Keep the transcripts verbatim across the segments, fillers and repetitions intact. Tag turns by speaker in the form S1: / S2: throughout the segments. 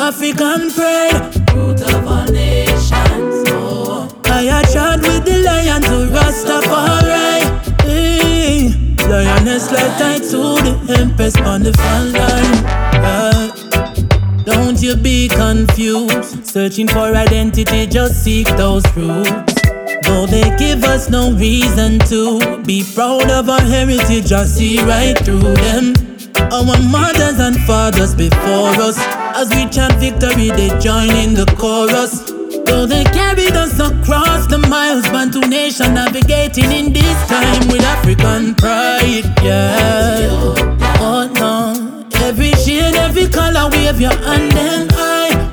S1: African pride,
S2: root of all nations. Oh,
S1: I chant with the lion to Rastafari. Hey, lioness like tied to the empress on the front line. Uh, don't you be confused, searching for identity, just seek those roots. Though they give us no reason to be proud of our heritage, just see right through them. Our mothers and fathers before us, as we chant victory, they join in the chorus. Though they carried us across the miles, Bantu nation navigating in this time with African pride, yeah. Oh no, every shade, every color, wave your hand and I,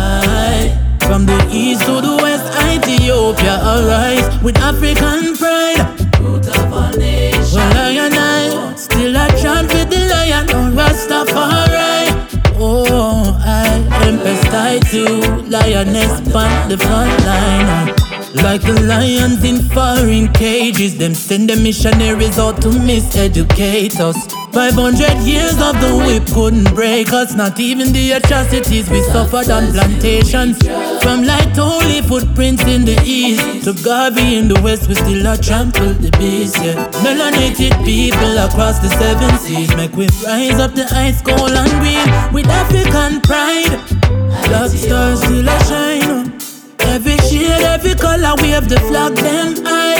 S1: I. From the east to the west, Ethiopia arise with African pride,
S2: root of all nations.
S1: well, I and I still a chant with the lion on Rastafari. Oh, I empress tied to lioness on the front line. Like the lions in foreign cages, them send the missionaries out to miseducate us. Five hundred years of the whip couldn't break us. Not even the atrocities we suffered on plantations. From light holy footprints in the east to Garvey in the west, we still a trample the beast, yeah. Melanated people across the seven seas, make we rise up the ice cold and green with African pride. Black stars still a shine. Every shade, every color, wave the flag, them I,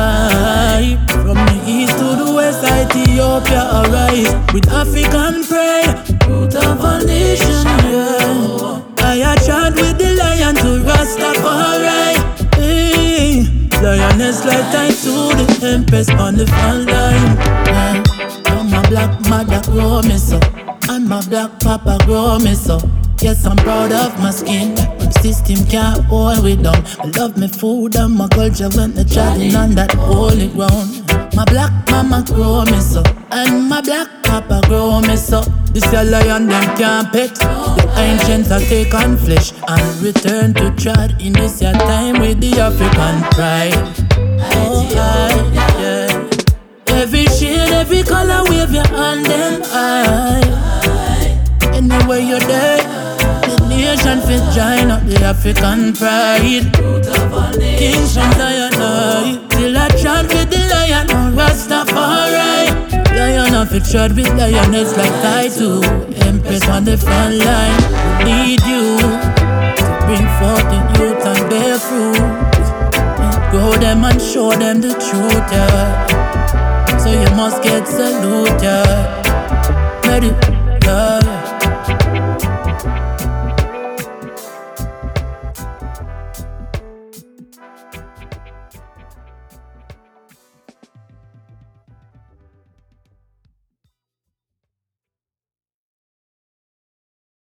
S1: I. From the east to the west, Ethiopia arise with African pride,
S2: root of all nations.
S1: yeah. I chant with the lion to Rastafari. Hey, lioness like tied to the empress on the front line. Yeah. Oh, my black mother grow me so, and my black papa grow me so. Yes, I'm proud of my skin. My system can't hold me down. I love my food and my culture when they're treading on that holy ground. My black mama grow me so, and my black papa grow me so. This a lion them can't pet. The ancients are take on flesh and return to trad in this your time with the African pride. Oh, I, yeah. Every shade, every color, wave your hand and I. Anywhere you're there, the nation fit join up the African pride.
S2: Root of all
S1: King
S2: nations.
S1: Shantayanai, till I chant with the lion on Rastafari. Lion of it shot with lioness like I do. Empress on the front line, we need you to bring forth the youth and bear fruit. Grow them and show them the truth, yeah. So you must get salute, yeah. Ready, yeah.